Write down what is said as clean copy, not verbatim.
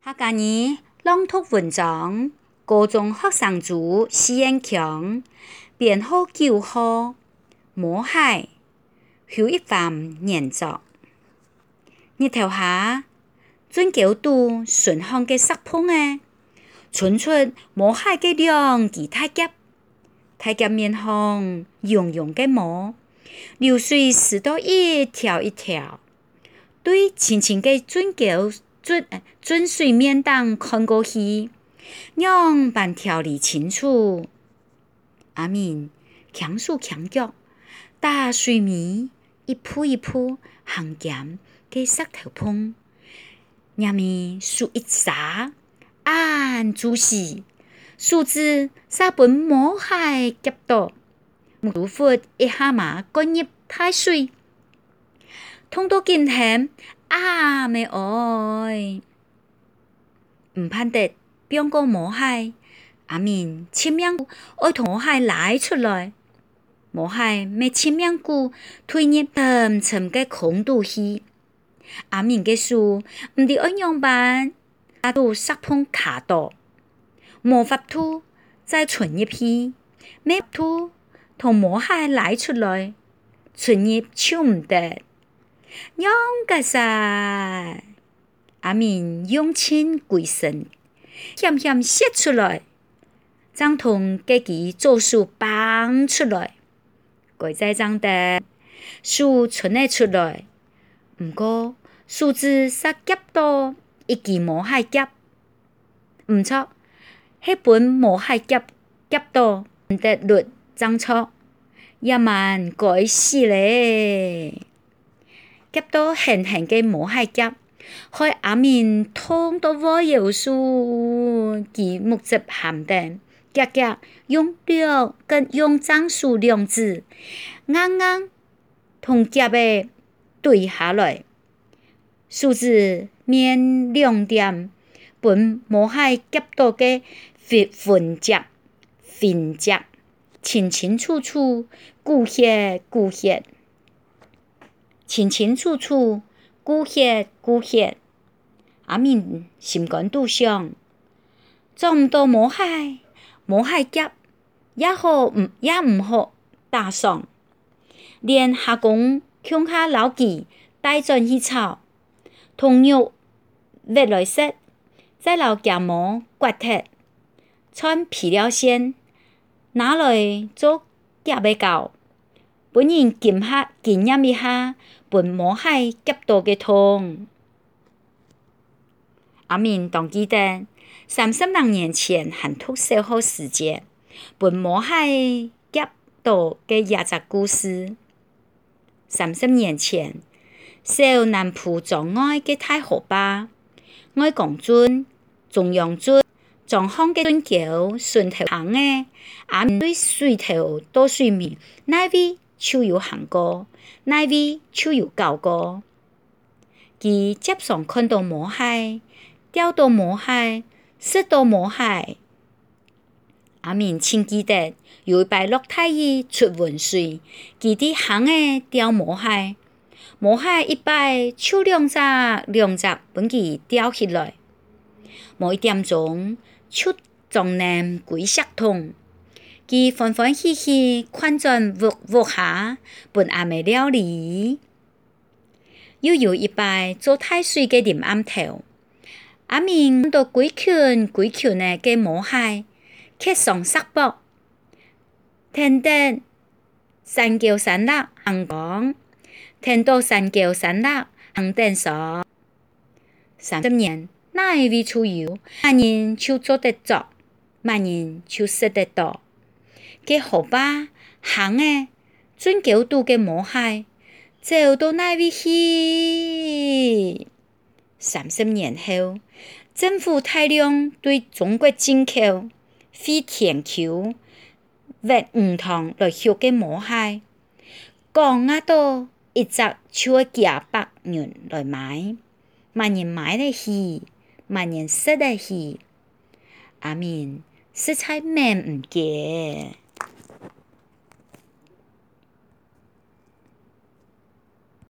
客家語朗讀文章，高中學生組施延強，編號9號，魔蟹，許一帆研作。日頭下，準九度順巷嘅石縫誒，傳出魔蟹嘅兩隻大夾，大夾面紅溶溶嘅毛，流水絲到一條一條，對淺淺嘅準水面檔看過去，樣板條理清楚。阿明強手強腳，打水面一鋪一鋪行鹹嘅石頭縫，入面數一撒，按住時，數字撒本魔蟹夾到，木忽一下馬趕入太水，痛到見險啊咩愛，唔盼得變個魔蟹，阿明簽名愛同魔蟹拉出來，魔蟹咩簽名股推入沉沉嘅空肚去，阿明嘅手唔知按樣辦，打到石縫卡到，冇法度再存入去，咩度同魔蟹拉出來，存入超唔得。樣個晒，阿明用錢鬼神，險險寫出來，將同自己做數綁出來，改在將得數存得出來，唔過數字實夾到一支魔蟹夾，唔錯，迄本魔蟹夾到唔得律爭錯，也蠻改死咧。夾到輕輕嘅魔蟹夾，害阿明痛到我有數，其目睭含定，夾用腳跟用樟樹兩指，硬硬同夾嘅對下來，數字面兩點，本魔蟹夾到嘅分夾，清清楚楚，骨血，清清楚楚，骨血，阿明心肝都想，做唔到魔蟹夾，也唔好打爽，連下工鄉下老記帶轉去炒，同肉挖來食，再留夾膜刮剔，穿皮料線，拿來做夾嘅糕，本人經驗一下，本魔蟹夾到嘅痛。阿明當記得30多年前還讀小學時節，本魔蟹夾到嘅一則故事。30年前，小南浦莊外嘅大河壩，愛江圳、中央圳、莊巷嘅圳橋順頭行嘅，阿明對水頭到水面，哪位就有行過，哪位就有搞過。佢接上看到魔蟹，釣到魔蟹，食到魔蟹。阿明清記得有一擺落大雨出溫水，佢啲行嘅釣魔蟹，魔蟹一擺就兩隻本佢釣起來，冇1點鐘就裝滿歸石桶，佢歡歡喜喜看轉屋下，本阿妹料理。又有一擺做太水嘅臨暗頭，阿明看到幾群嘅魔蟹，刻上石膊，聽得山叫山落行講，聽到山叫山落行電說，30年哪一位出遊，萬人就做得做，萬人就食得到。嘅河壩行嘅準9度嘅魔蟹，走到哪位去？30年後，政府大量對中國進口飛天球、挖魚塘來學嘅魔蟹，降壓到一隻就會幾百元來買，萬人買得起，萬人食得起，阿明實在蠻唔過。